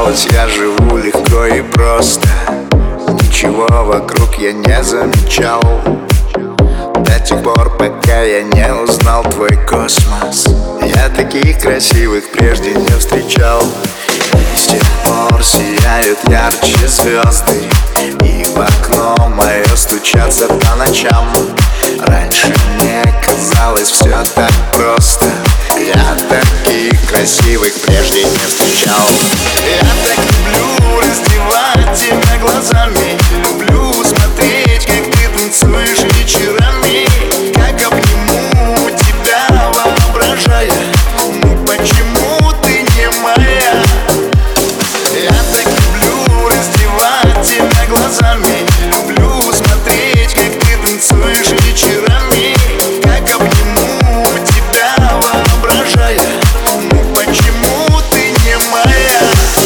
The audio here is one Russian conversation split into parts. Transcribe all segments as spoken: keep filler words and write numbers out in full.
казалось, я живу легко и просто. Ничего вокруг я не замечал до тех пор, пока я не узнал твой космос. Я таких красивых прежде не встречал. И с тех пор сияют ярче звезды, и в окно мое стучатся по ночам. Раньше мне казалось все так просто. Я таких красивых прежде не встречал. Я так люблю раздевать тебя глазами, люблю смотреть, как ты танцуешь вечерами, как обниму тебя, воображая, ну почему ты не моя? Я так люблю раздевать тебя глазами, люблю смотреть, как ты танцуешь вечерами, как обниму тебя, воображая, ну почему ты не моя?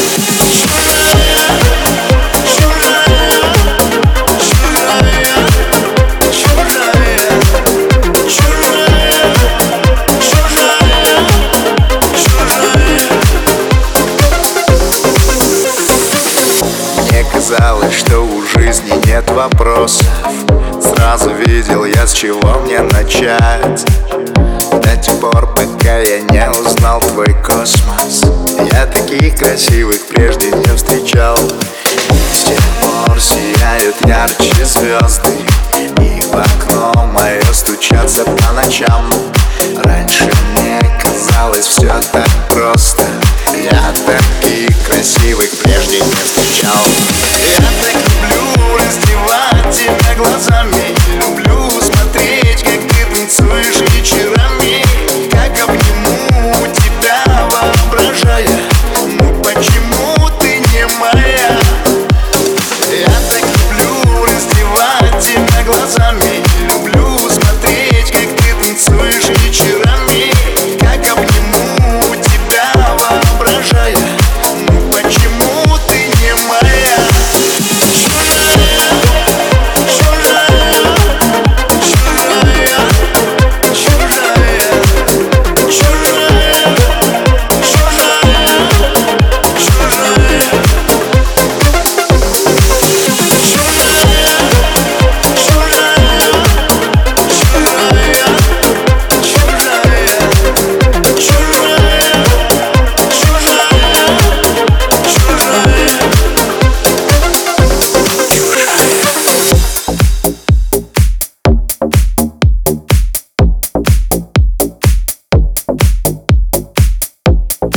Казалось, что у жизни нет вопросов. Сразу видел я, с чего мне начать. До тех пор, пока я не узнал твой космос. Я таких красивых прежде не встречал. С тех пор сияют ярче звезды, и в окно мое стучатся по ночам. Раньше мне казалось все так просто. Я таких красивых прежде не встречал. Я так люблю раздевать тебя глазами, люблю смотреть, как ты танцуешь вечерами, как обниму тебя, воображая, ну почему ты не моя? Я так люблю раздевать тебя глазами, люблю смотреть, как ты танцуешь вечерами, как обниму тебя, воображая, ну почему ты не моя?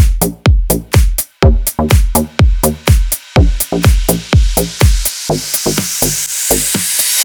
You